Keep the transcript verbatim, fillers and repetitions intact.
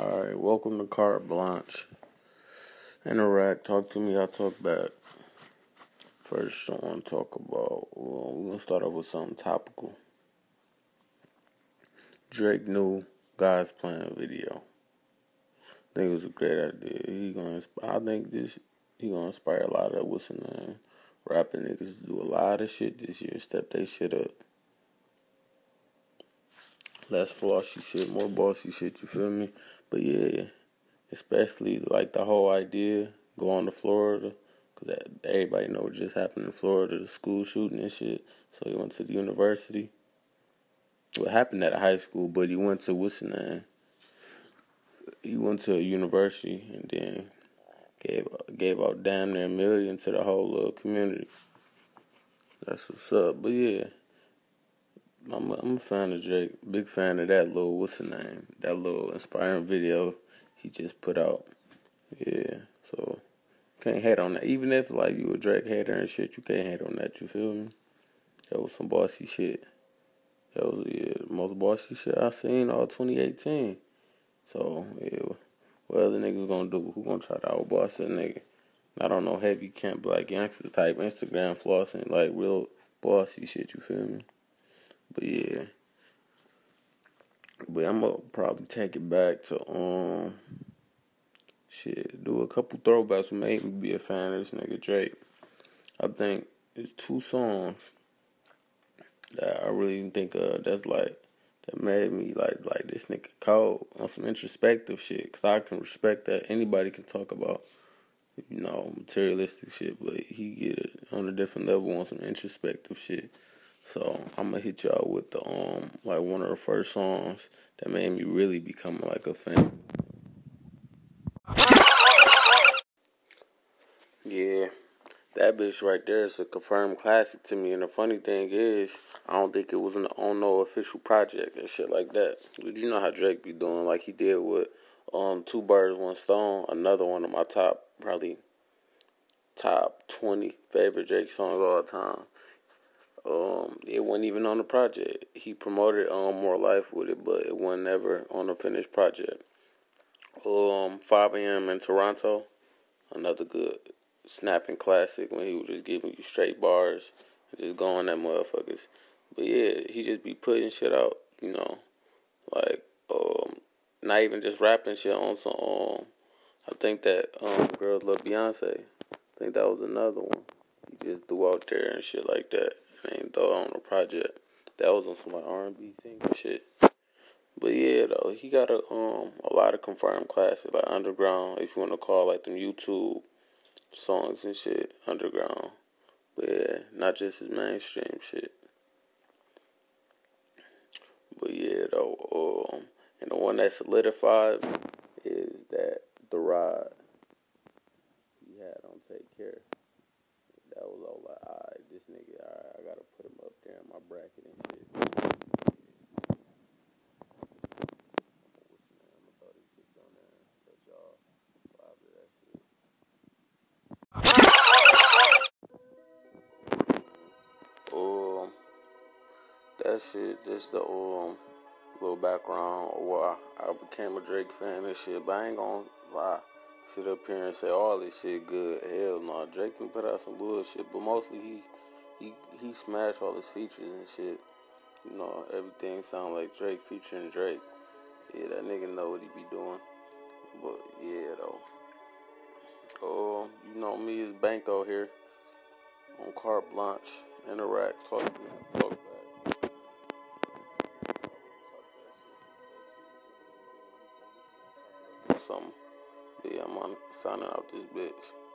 Alright, welcome to Carte Blanche. Interact, talk to me, I talk back. First, I want to talk about, well, we're going to start off with something topical. Drake new God's Plan video. I think it was a great idea. He gonna, I think this, he gonna inspire a lot of, what's the name, rapping niggas to do a lot of shit this year, step they shit up. Less flossy shit, more bossy shit, you feel me? But yeah, especially like the whole idea, going to Florida, because everybody know what just happened in Florida, the school shooting and shit. So he went to the university. What happened at a high school, but he went to, what's the name? He went to a university and then gave gave out damn near a million to the whole little community. That's what's up. But yeah, I'm a, I'm a fan of Drake. Big fan of that little, what's the name? That little inspiring video he just put out. Yeah, so can't hate on that. Even if like you a Drake hater and shit, you can't hate on that. You feel me? That was some bossy shit. That was yeah, the most bossy shit I seen all twenty eighteen. So yeah, what other niggas gonna do? Who gonna try to outboss that nigga? I don't know, heavy camp black gangster type Instagram flossing like real bossy shit. You feel me? But yeah, but I'm gonna probably take it back to um. Shit, do a couple throwbacks what made me be a fan of this nigga Drake. I think it's two songs that I really think of that's like, that made me like, like this nigga cold on some introspective shit. Cause I can respect that. Anybody can talk about, you know, materialistic shit, but he get it on a different level on some introspective shit. So I'm gonna hit y'all with the, um, like one of the first songs that made me really become like a fan. Yeah, that bitch right there is a confirmed classic to me. And the funny thing is, I don't think it was an, on no official project and shit like that. But you know how Drake be doing, like he did with um Two Birds, One Stone. Another one of my top, probably top twenty favorite Drake songs of all time. Um, it wasn't even on the project. He promoted um More Life with it, but it wasn't ever on a finished project. Um, five a.m. in Toronto, another good snapping classic when he was just giving you straight bars and just going at motherfuckers. But yeah, he just be putting shit out, you know, like um, not even just rapping shit on some. Um, I think that um, Girls Love Beyonce. I think that was another one. He just threw out there and shit like that, and ain't throw it on a project. That was on some like R and B singer shit. But yeah, though he got a um a lot of confirmed classics like Underground, if you want to call like them YouTube songs and shit, underground. But yeah, not just his mainstream shit. But yeah, though, um, and the one that solidified is that The Ride he had on Take Care. That was all like, alright, this nigga, alright, I gotta put him up there in my bracket and shit. What's the name? I'm gonna throw these bitches on there and let y'all vibe to that shit. Um, that shit, just the um little background of why I became a Drake fan and shit. But I ain't gonna lie, sit up here and say all this shit good. Hell no, Drake can put out some bullshit, but mostly he he he smashed all his features and shit. You know, everything sound like Drake featuring Drake. Yeah, that nigga know what he be doing. But yeah, though. Oh, uh, you know me, it's Banco here on Carte Blanche. Interact, talk, talk back. Something. But yeah, I'm on signing out this bitch.